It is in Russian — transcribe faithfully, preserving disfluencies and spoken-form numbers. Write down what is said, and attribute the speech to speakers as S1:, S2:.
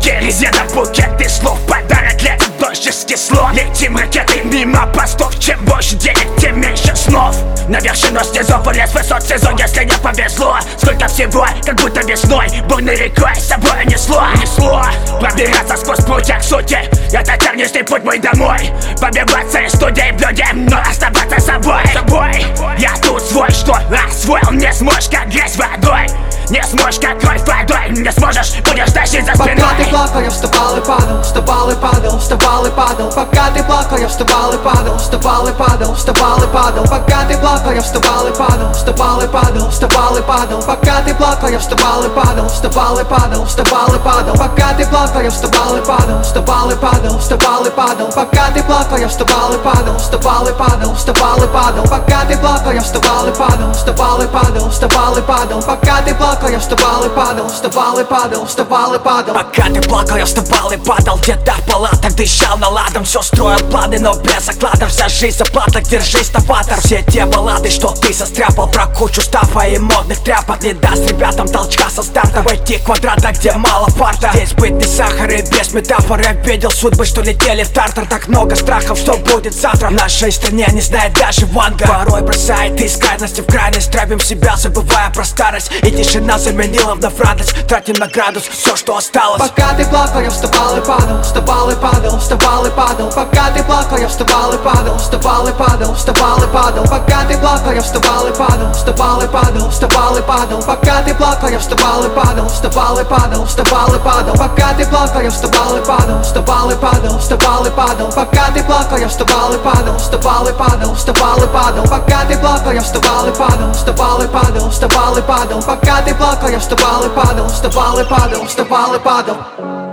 S1: руке резина, букеты слов, подарок летом, дождь из кислот. Летим ракеты мимо постов, чем больше денег, тем меньше снов. На вершину снизов вылез высот сезон, если не повезло. Сколько всего, как будто весной, бурной рекой с собой несло. Несло пробираться сквозь путь к сути, это тернистый путь мой домой. Побиваться из студии в люди, но оставаться собой. собой Я тут свой, что освоил, не сможешь, как грязь водой. Не сможешь, как кровь водой, не сможешь, будешь тащить за спиной.
S2: Пока ты плакал, я вставал и падал, вставал и падал, вставал и падал. Пока ты плакал, я вставал и падал, вставал и падал, вставал и падал. Пока ты плакал, я вставал и падал, вставал и падал, вставал и падал. Пока ты плакал, я вставал и падал, вставал и падал, вставал и падал. Пока ты плакал, я вставал и падал, вставал и падал, вставал и падал. Пока ты плакал, я вставал и падал, вставал и падал, вставал и падал. Пока ты плакал, я вставал и падал, вставал и падал, вставал и падал. Пока ты плакал, я вставал и падал, вставал и падал, вставал и падал.
S3: Пока ты плакал, я вставал и падал. Где-то в палатах дышал наладом, все строил планы, но без закладов. Вся жизнь заплаток, держись, новатор. Все те баллады, что ты состряпал, про кучу штафа и модных тряпок, не даст ребятам толчка со старта. Войти квадрата, где мало фарта. Здесь быть не сахар и без метафор. Я видел судьбы, что летели в тартар. Так много страхов, что будет завтра. В нашей стране не знает даже Ванга. Порой бросает из крайности в крайность. Травим себя, забывая про старость. И тишина заменила вновь радость. Тратим на градус все, что осталось.
S2: Пока ты плакал, я вставал и падал, вставал и падал, вставал и падал. Пока ты плакал, я вставал и падал, вставал и падал, вставал и падал. Пока ты плакал, я вставал и падал, вставал и падал, вставал и падал. Пока ты плакал, я вставал и падал, вставал и падал, вставал и падал. Пока ты плакал, я вставал и падал, вставал и падал, вставал и падал. Пока ты плакал, я вставал и падал, вставал и падал, вставал и падал. Пока ты плакал, я вставал и падал, вставал и падал, вставал и падал. Пока ты плакал, я вставал и падал, вставал и падал, вставал и падал.